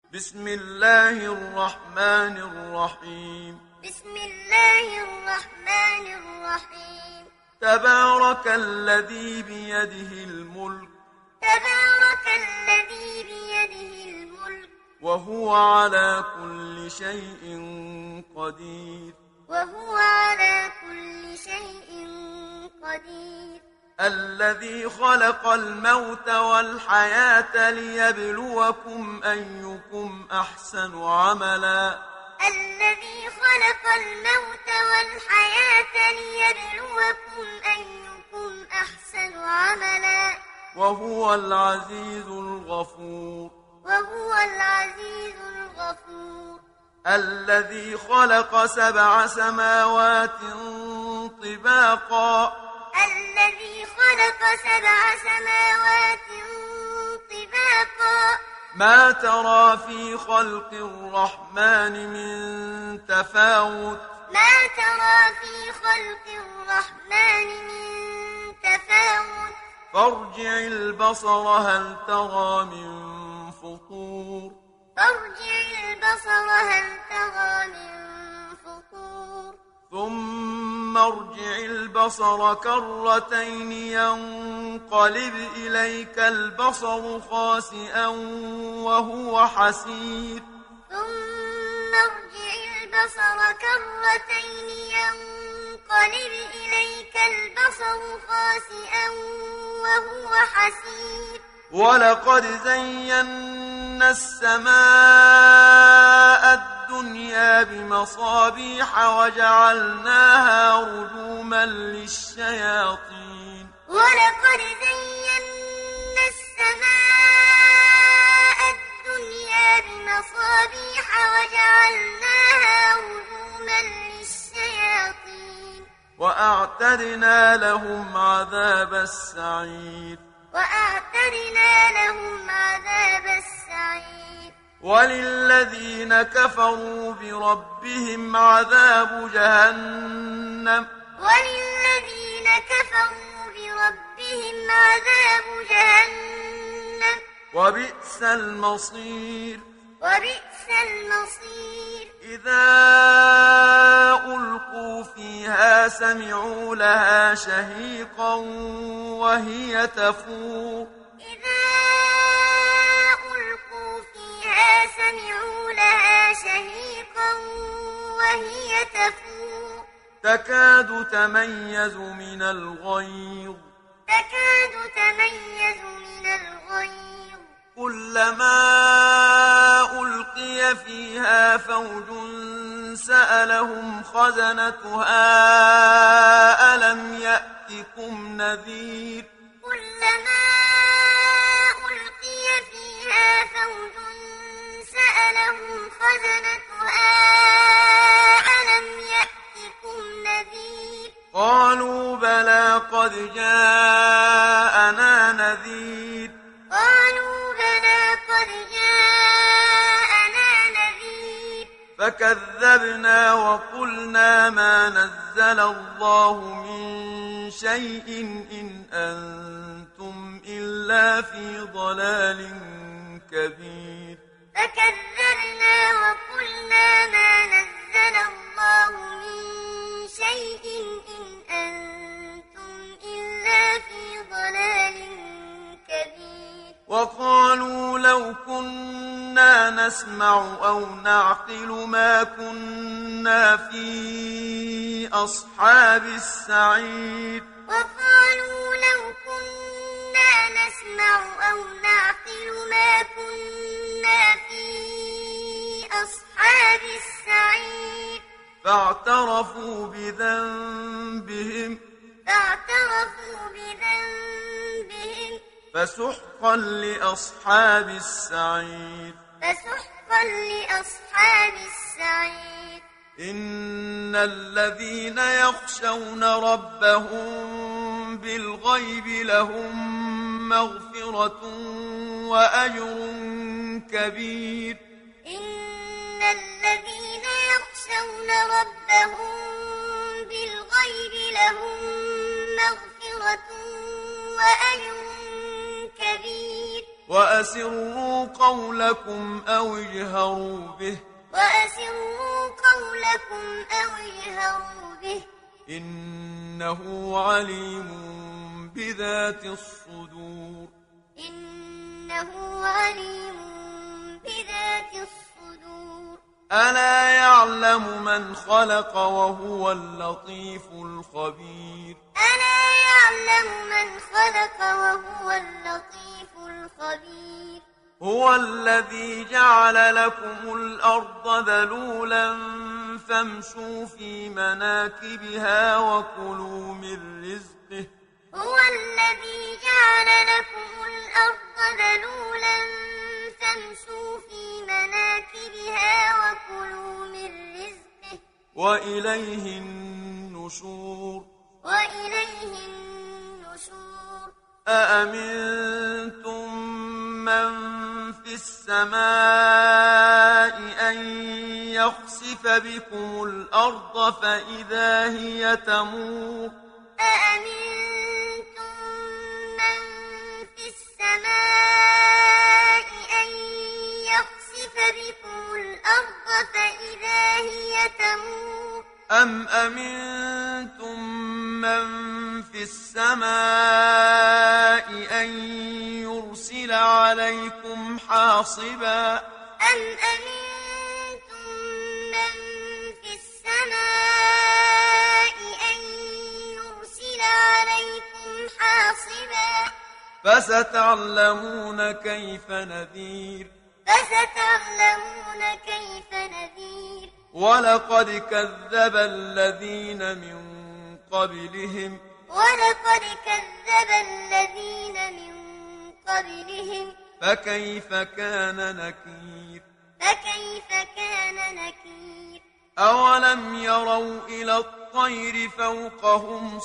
بسم الله الرحمن الرحيم. بسم الله الرحمن الرحيم. تبارك الذي بيده الملك. تبارك الذي بيده الملك. وهو على كل شيء قدير. وهو على كل شيء قدير. الذي خلق الموت والحياة ليبلوكم أيكم أحسن عملا. الذي خلق الموت والحياة ليبلوكم أيكم أحسن عملا. وهو العزيز الغفور. وهو العزيز الغفور. الذي خلق 7 سماوات طباقا. الذي خلق 7 سماوات طباقا. ما ترى في خلق الرحمن من تفاوت. ما ترى في خلق الرحمن من تفاوت. فارجع البصر هل ترى من فطور. فارجع البصر هل ترى من فطور. ثم ارجع البصر كرتين ينقلب إليك البصر خاسئا وهو حسير. ثم ارجع البصر كرتين ينقلب إليك البصر خاسئا وهو حسير. ولقد زينا السماء الدنيا بمصابيح وجعلناها رجوما للشياطين. ولقد زينا السماء الدنيا بمصابيح وجعلناها رجوما للشياطين. وأعتدنا لهم عذاب السعير. وأعتدنا لهم عذاب السعير. وللذين كفروا بربهم عذاب جهنم. وللذين كفروا بربهم عذاب جهنم. وبئس المصير. وبئس المصير. إذا ألقوا فيها سمعوا لها شهيقا وهي تفور. إذا ألقوا فيها سمعوا لها شهيقا وهي تفور. تكاد تميز من الغيظ. تكاد تميز من الغيظ. كلما ألقي فيها فوج سألهم خزنتها ألم يأتكم نذير. كلما ألقي فيها فوج سألهم خزنتها ألم يأتكم نذير. قالوا بلى قد جاءنا نذير. قالوا بلى قد جاءنا نذير. فكذبنا وقلنا ما نزل الله من شيء إن أنتم إلا في ضلال كبير. فكذبنا وقلنا ما نزل الله من شيء إن أنتم إلا في ضلال كبير. وقالوا لو كنا نسمع أو نعقل ما كنا في أصحاب السعير. وقالوا لو كنا نسمع أو نعقل ما كنا في أصحاب السعير. فاعترفوا بذنبهم. فاعترفوا بذنبهم. فسحقا لأصحاب السعير. فسحقا لأصحاب السعير. إن الذين يخشون ربهم بالغيب لهم مغفرة وأجر كبير. إن الذين يخشون ربهم بالغيب لهم مغفرة وأجر كبير. وأسروا قولكم أو اجهروا به وأسروا قولكم أو اجهروا به إنه عليم بذات الصدور إنه عليم بذات الصدور ألا يعلم من خلق وهو اللطيف الخبير ألا يعلم من خلق وهو اللطيف الخبير هو الذي جعل لكم الأرض ذلولا فامشوا في مناكبها وكلوا من رزقه هو الذي جعل لكم الأرض ذلولا فامشوا في مناكبها وكلوا من رزقه وإليه النشور وإليه النشور أأمنتم من في السماء أن يخسف بكم الأرض فإذا هي تمور أأمنتم من في السماء أن يخسف بكم الأرض فإذا هي تمور أم أمنتم من في السماء أن يرسل عليكم حاصبا أم أمنتم من في السماء أن يرسل عليكم حاصبا فستعلمون كيف نذير فستعلمون كيف نذير ولقد كذب الذين من قبلهم ولقد كذب الذين من قبلهم فكيف كان نكير فكيف كان نكير أولم يروا إلى الطير فوقهم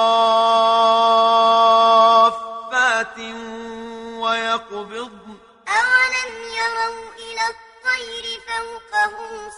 صافات ويقبضن أولم يروا إلى الطير فوقهم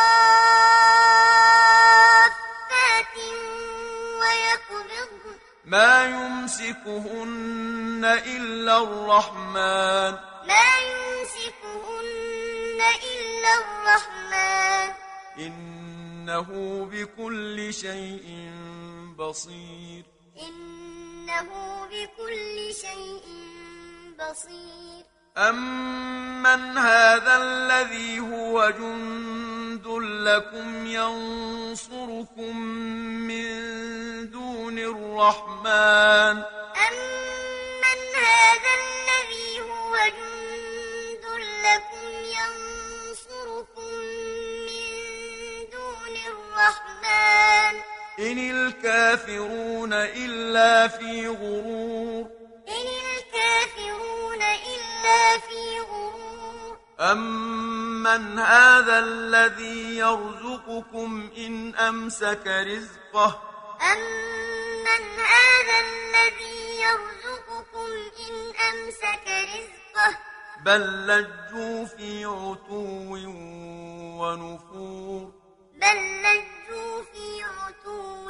صافات ويقبضن ما يمسكهن إلا الرحمن ما يمسكهن إلا الرحمن إنه بكل شيء بصير إنه بكل شيء بصير أمن هذا الذي هو جند لكم ينصركم من دون الرحمن أمن هذا الذي هو جند لكم ينصركم من دون الرحمن إن الكافرون إلا في غرور إن الكافرون إلا في غرور أمن هذا الذي يرزقكم إن أمسك رزقه أمن هذا الذي يرزقكم إن أمسك رزقه بل لجوا في عتو ونفور بل لجوا في عتو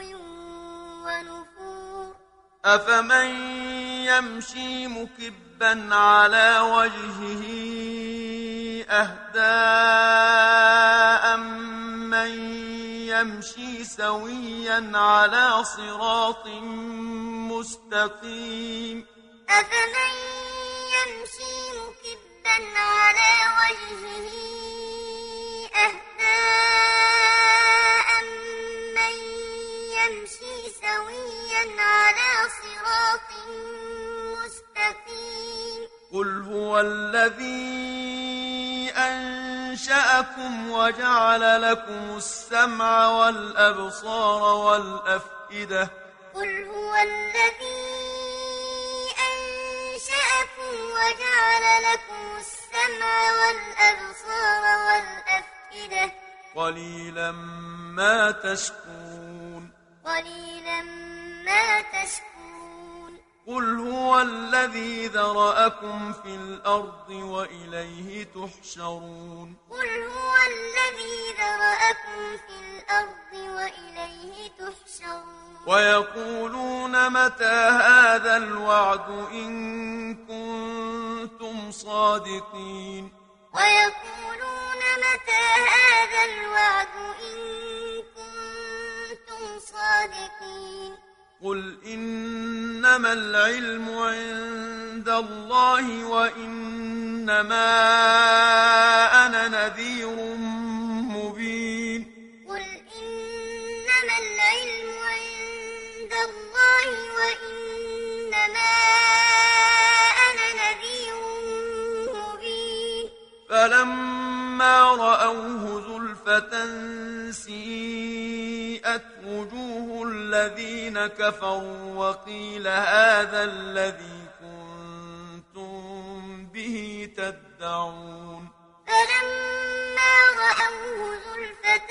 ونفور أفمن يمشي مكبا على وجهه أهدى من يمشي سويا على صراط مستقيم أفمن يمشي مكبا على وجهه أهدى من يمشي سويا على صراط مستقيم قل هو الذي أنشأكم وجعل لكم السمع والأبصار والأفئدة قل هو الذي أنشأكم وجعل لكم السمع والأبصار والأفئدة قليلا ما تشكرون قليلا ما تشكرون قل هو الذي ذرأكم في الأرض وإليه تحشرون قل هو الذي ذرأكم في الأرض وإليه تحشرون ويقولون متى هذا الوعد إن كنتم كنتم صادقين ويقولون متى هذا الوعد إن كنتم صادقين قل إنما العلم عند الله وإنما أنا نذير مبين قل إنما العلم عند الله وإنما أنا نذير مبين فلما رأوه زلفة سيئت وجوه الذين كفروا وقيل هذا الذي كنتم به تدعون فلما رأوه زلفة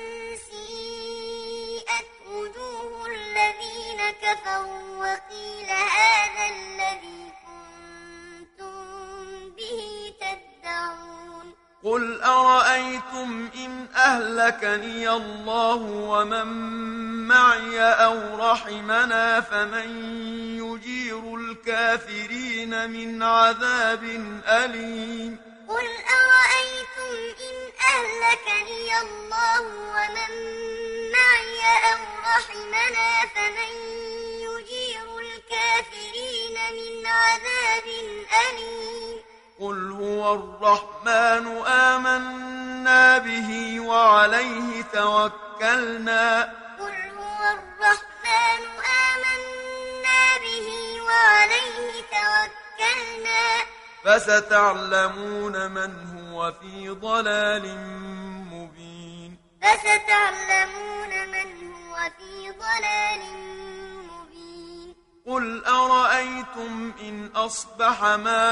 سيئت وجوه الذين كفروا وقيل هذا الذي كنتم به تدعون قل أرأيتم إن أهلكني الله ومن معي أو رحمنا فمن يجير الكافرين من عذاب أليم قل أرأيتم إن أهلكني الله ومن معي أو رحمنا فمن يجير الكافرين من عذاب أليم قل هو الرحمن آمنا به وعليه توكلنا قل هو الرحمن آمنا به وعليه توكلنا فستعلمون من هو في ضلال مبين فستعلمون من هو في ضلال مبين قل أرأيتم إن أصبح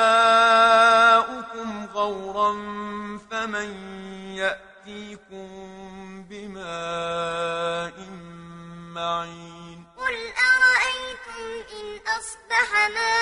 ماؤكم غورا فمن يأتيكم بماء معين قل أرأيتم إن أصبح ماؤكم